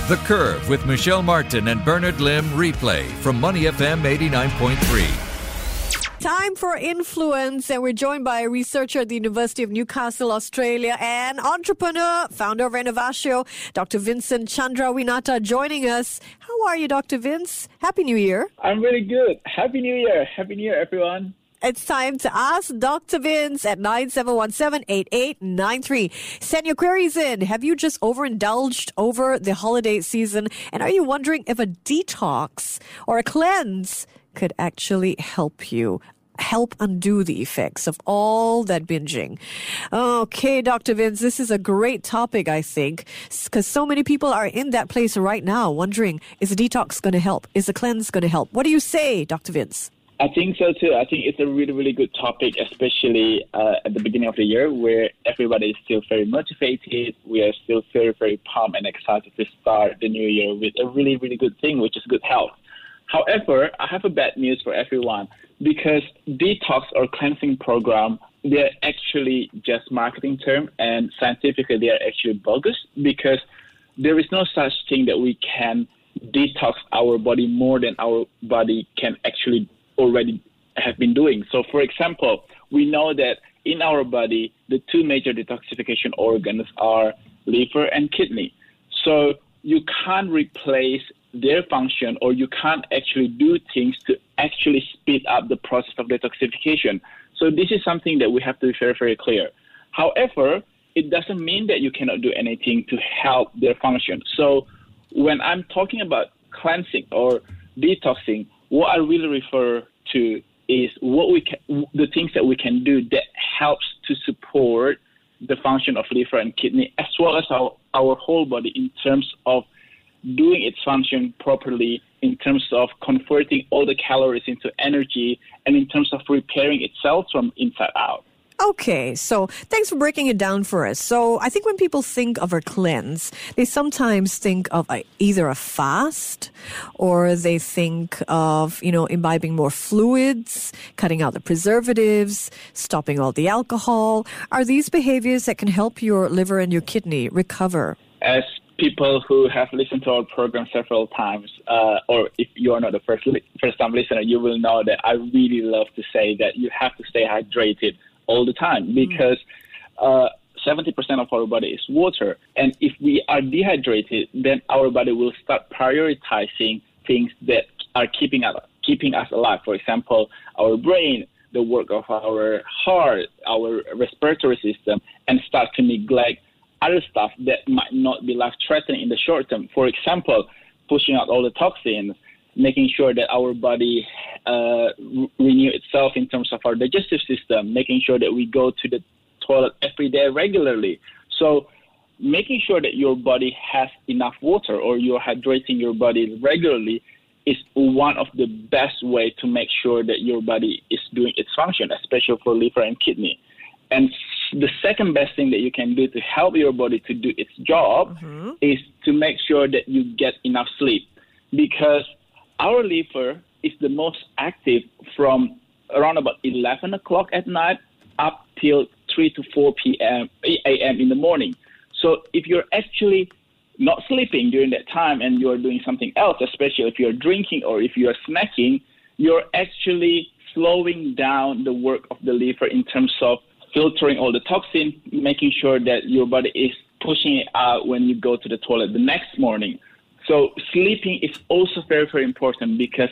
The Curve with Michelle Martin and Bernard Lim replay from Money FM 89.3. Time for Influence, and we're joined by a researcher at the University of Newcastle, Australia, and entrepreneur, founder of Renovatio, Dr. Vincent Chandrawinata, joining us. How are you, Dr. Vince? Happy New Year. I'm really good. Happy New Year. Happy New Year, everyone. It's time to ask Dr. Vince at 9717-8893. Send your queries in. Have you just overindulged over the holiday season? And are you wondering if a detox or a cleanse could actually help undo the effects of all that binging? Okay, Dr. Vince, this is a great topic, I think, because so many people are in that place right now wondering, is a detox going to help? Is a cleanse going to help? What do you say, Dr. Vince? I think so too. I think it's a really, really good topic, especially at the beginning of the year where everybody is still very motivated. We are still very, very pumped and excited to start the new year with a really, really good thing, which is good health. However, I have a bad news for everyone because detox or cleansing program, they're actually just marketing term, and scientifically they are actually bogus because there is no such thing that we can detox our body more than our body can actually already have been doing. So, for example, we know that in our body, the two major detoxification organs are liver and kidney. So you can't replace their function, or you can't actually do things to actually speed up the process of detoxification. So this is something that we have to be very, very clear. However, it doesn't mean that you cannot do anything to help their function. So when I'm talking about cleansing or detoxing, what I really refer to is the things that we can do that helps to support the function of liver and kidney, as well as our whole body in terms of doing its function properly, in terms of converting all the calories into energy, and in terms of repairing itself from inside out. Okay, so thanks for breaking it down for us. So I think when people think of a cleanse, they sometimes think of either a fast, or they think of, imbibing more fluids, cutting out the preservatives, stopping all the alcohol. Are these behaviors that can help your liver and your kidney recover? As people who have listened to our program several times, or if you are not a first-time listener, you will know that I really love to say that you have to stay hydrated all the time, because 70% of our body is water. And if we are dehydrated, then our body will start prioritizing things that are keeping us alive. For example, our brain, the work of our heart, our respiratory system, and start to neglect other stuff that might not be life-threatening in the short term. For example, pushing out all the toxins, making sure that our body renew itself in terms of our digestive system, making sure that we go to the toilet every day regularly. So making sure that your body has enough water, or you're hydrating your body regularly, is one of the best way to make sure that your body is doing its function, especially for liver and kidney. And the second best thing that you can do to help your body to do its job is to make sure that you get enough sleep, because our liver is the most active from around about 11 o'clock at night up till 3 to 4 a.m. in the morning. So if you're actually not sleeping during that time and you're doing something else, especially if you're drinking or if you're snacking, you're actually slowing down the work of the liver in terms of filtering all the toxin, making sure that your body is pushing it out when you go to the toilet the next morning. So sleeping is also very, very important, because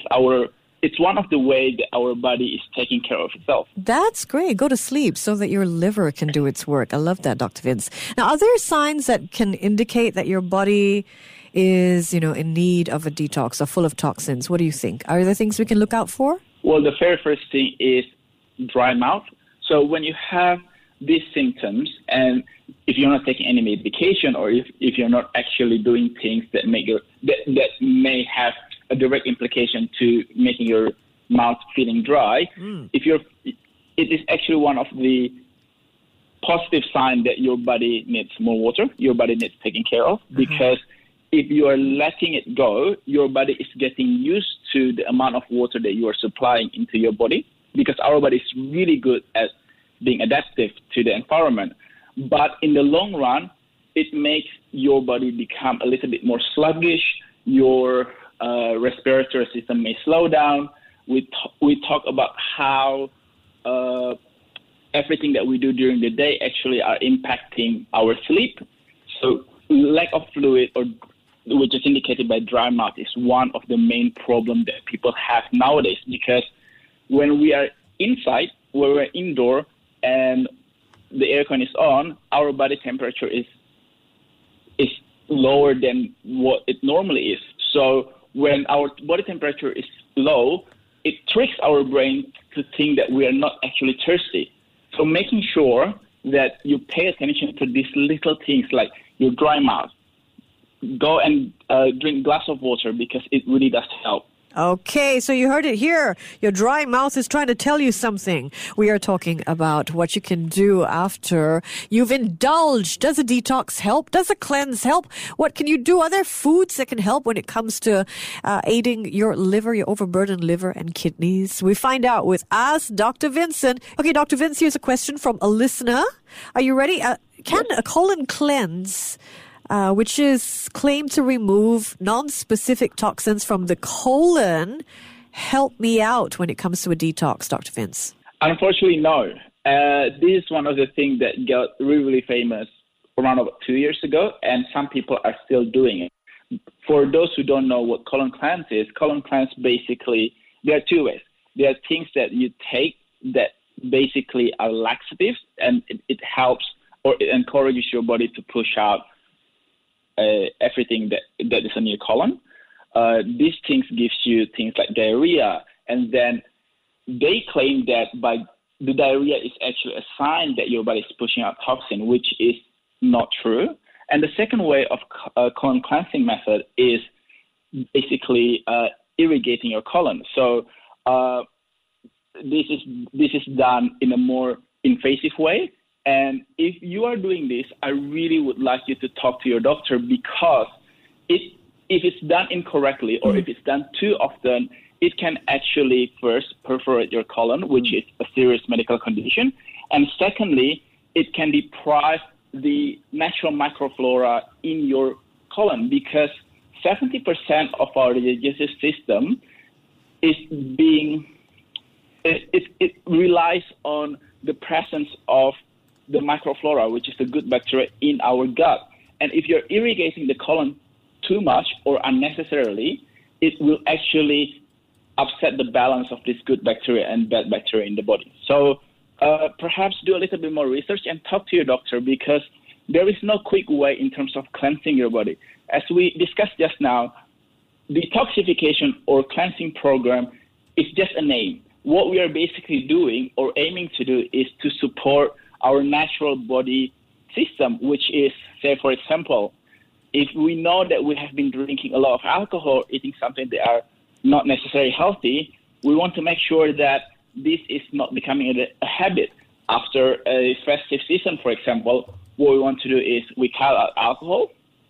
it's one of the ways that our body is taking care of itself. That's great. Go to sleep so that your liver can do its work. I love that, Dr. Vince. Now, are there signs that can indicate that your body is, in need of a detox or full of toxins? What do you think? Are there things we can look out for? Well, the very first thing is dry mouth. So when you have these symptoms, and if you're not taking any medication, or if you're not actually doing things that that may have a direct implication to making your mouth feeling dry, it is actually one of the positive signs that your body needs more water, your body needs taking care of, because if you are letting it go, your body is getting used to the amount of water that you are supplying into your body, because our body is really good at being adaptive to the environment. But in the long run, it makes your body become a little bit more sluggish. Your respiratory system may slow down. We talk about how everything that we do during the day actually are impacting our sleep. So lack of fluid, or which is indicated by dry mouth, is one of the main problems that people have nowadays, because when we are inside, when we're indoor and the aircon is on, our body temperature is lower than what it normally is. So when our body temperature is low, it tricks our brain to think that we are not actually thirsty. So making sure that you pay attention to these little things like your dry mouth. Go and drink a glass of water, because it really does help. Okay, so you heard it here. Your dry mouth is trying to tell you something. We are talking about what you can do after you've indulged. Does a detox help? Does a cleanse help? What can you do? Are there foods that can help when it comes to aiding your liver, your overburdened liver and kidneys? We find out with Ask Dr. Vincent. Okay, Dr. Vince, here's a question from a listener. Are you ready? Can a colon cleanse, which is claimed to remove non-specific toxins from the colon, help me out when it comes to a detox, Dr. Vince? Unfortunately, no. This is one of the things that got really famous around about 2 years ago, and some people are still doing it. For those who don't know what colon cleanse is, colon cleanse basically, there are two ways. There are things that you take that basically are laxatives, and it helps or it encourages your body to push out everything that is in your colon. These things gives you things like diarrhea, and then they claim that by the diarrhea is actually a sign that your body is pushing out toxin, which is not true. And the second way of colon cleansing method is basically irrigating your colon. So this is done in a more invasive way. And if you are doing this, I really would like you to talk to your doctor, because if it's done incorrectly or if it's done too often, it can actually first perforate your colon, which is a serious medical condition. And secondly, it can deprive the natural microflora in your colon, because 70% of our digestive system is it relies on the presence of the microflora, which is the good bacteria in our gut. And if you're irrigating the colon too much or unnecessarily, it will actually upset the balance of this good bacteria and bad bacteria in the body. So perhaps do a little bit more research and talk to your doctor, because there is no quick way in terms of cleansing your body. As we discussed just now, detoxification or cleansing program is just a name. What we are basically doing or aiming to do is to support our natural body system, which is, say, for example, if we know that we have been drinking a lot of alcohol, eating something that are not necessarily healthy, we want to make sure that this is not becoming a habit. After a festive season, for example, what we want to do is we cut out alcohol,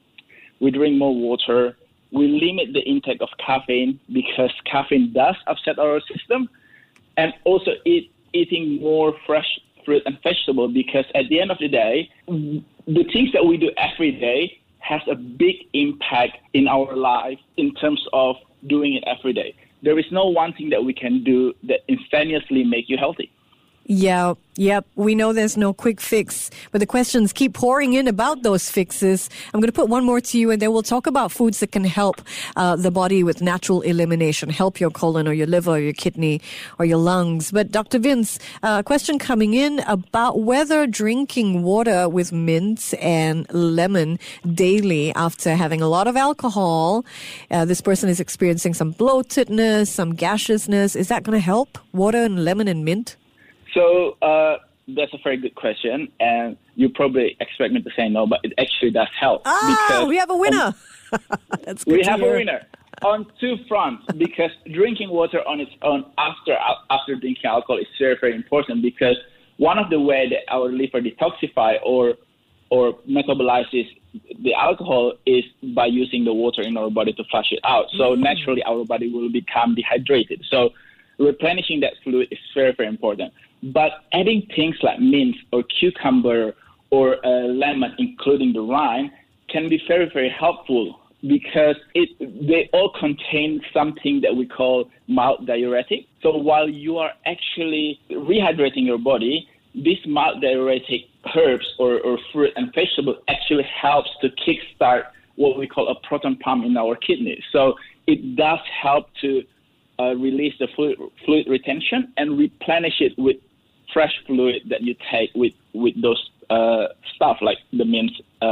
we drink more water, we limit the intake of caffeine, because caffeine does upset our system, and also eating more fresh fruit and vegetable, because at the end of the day, the things that we do every day has a big impact in our life in terms of doing it every day. There is no one thing that we can do that instantaneously make you healthy. Yeah, yep. We know there's no quick fix, but the questions keep pouring in about those fixes. I'm going to put one more to you, and then we'll talk about foods that can help the body with natural elimination, help your colon or your liver or your kidney or your lungs. But Dr. Vince, a question coming in about whether drinking water with mint and lemon daily after having a lot of alcohol, this person is experiencing some bloatedness, some gaseousness. Is that going to help, water and lemon and mint? So that's a very good question, and you probably expect me to say no, but it actually does help. Because we have a winner. That's good. We have a winner on two fronts, because drinking water on its own after drinking alcohol is very, very important, because one of the ways that our liver detoxify or metabolizes the alcohol is by using the water in our body to flush it out. So naturally, our body will become dehydrated. So replenishing that fluid is very, very important. But adding things like mint or cucumber or lemon, including the rind, can be very, very helpful because they all contain something that we call mild diuretic. So while you are actually rehydrating your body, these mild diuretic herbs or fruit and vegetable actually helps to kickstart what we call a proton pump in our kidneys. So it does help to release the fluid retention and replenish it with fresh fluid that you take with those stuff like the mint,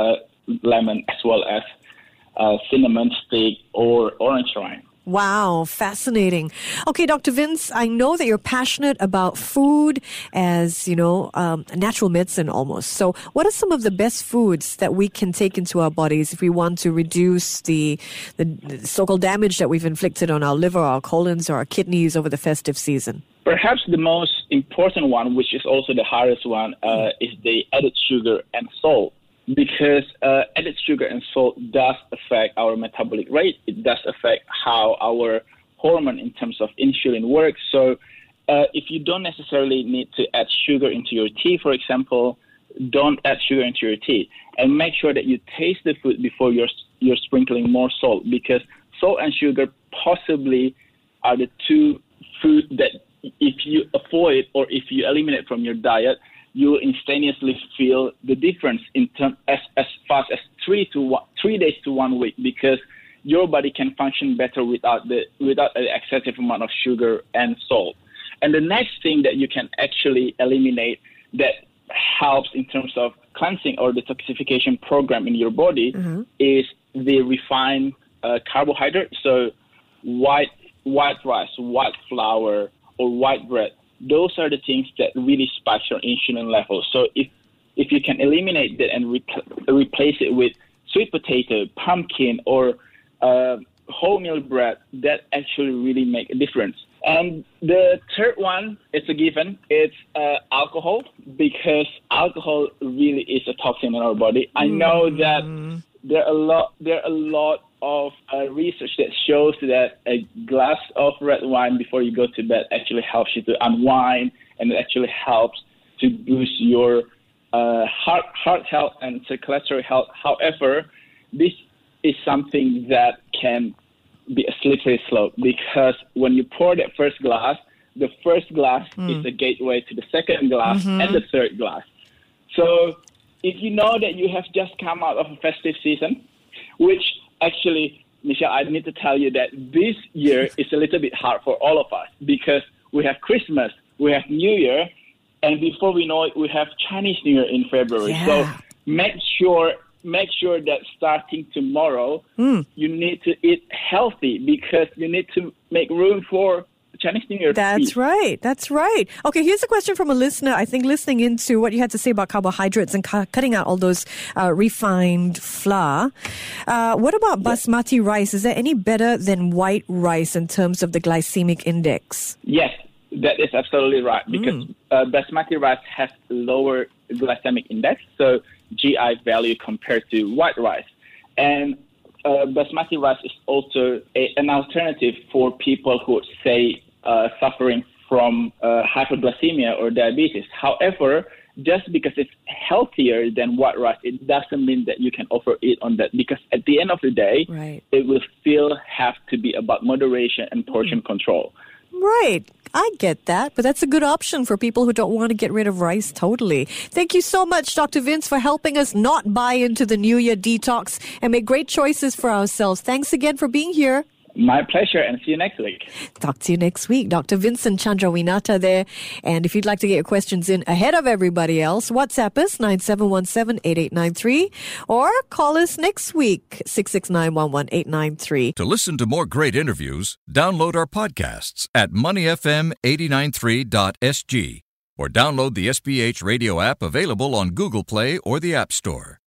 lemon, as well as cinnamon stick or orange rind. Wow, fascinating. Okay, Dr. Vince, I know that you're passionate about food as, natural medicine almost. So what are some of the best foods that we can take into our bodies if we want to reduce the so-called damage that we've inflicted on our liver, our colons, or our kidneys over the festive season? Perhaps the most important one, which is also the hardest one, is the added sugar and salt. Because added sugar and salt does affect our metabolic rate. It does affect how our hormone in terms of insulin works. So if you don't necessarily need to add sugar into your tea, for example, don't add sugar into your tea. And make sure that you taste the food before you're sprinkling more salt, because salt and sugar possibly are the two foods that if you avoid or if you eliminate from your diet, you will instantaneously feel the difference in as fast as 3 days to 1 week, because your body can function better without an excessive amount of sugar and salt. And the next thing that you can actually eliminate that helps in terms of cleansing or detoxification program in your body is the refined carbohydrate. So white rice, white flour, or white bread. Those are the things that really spike your insulin levels. So if you can eliminate that and replace it with sweet potato, pumpkin, or wholemeal bread, that actually really make a difference. And the third one, it's a given. It's alcohol, because alcohol really is a toxin in our body. I know that there are a lot of research that shows that a glass of red wine before you go to bed actually helps you to unwind, and it actually helps to boost your heart health and circulatory health. However, this is something that can be a slippery slope, because when you pour that first glass, the first glass is the gateway to the second glass and the third glass. So if you know that you have just come out of a festive season, which actually, Michelle, I need to tell you that this year is a little bit hard for all of us, because we have Christmas, we have New Year, and before we know it, we have Chinese New Year in February. Yeah. So make sure that starting tomorrow, you need to eat healthy, because you need to make room for Chinese New Year. That's right. Okay, here's a question from a listener, I think listening into what you had to say about carbohydrates and cutting out all those refined flour. What about basmati rice? Is that any better than white rice in terms of the glycemic index? Yes, that is absolutely right, because basmati rice has lower glycemic index, so GI value compared to white rice. And basmati rice is also an alternative for people who say suffering from hypoglycemia or diabetes. However, just because it's healthier than white rice, it doesn't mean that you can overeat on that, because at the end of the day, it will still have to be about moderation and portion control. Right. I get that, but that's a good option for people who don't want to get rid of rice totally. Thank you so much, Dr. Vince, for helping us not buy into the New Year detox and make great choices for ourselves. Thanks again for being here. My pleasure, and see you next week. Talk to you next week. Dr. Vincent Chandrawinata there. And if you'd like to get your questions in ahead of everybody else, WhatsApp us 9717-8893 or call us next week, 669-11893. To listen to more great interviews, download our podcasts at moneyfm893.sg or download the SPH radio app available on Google Play or the App Store.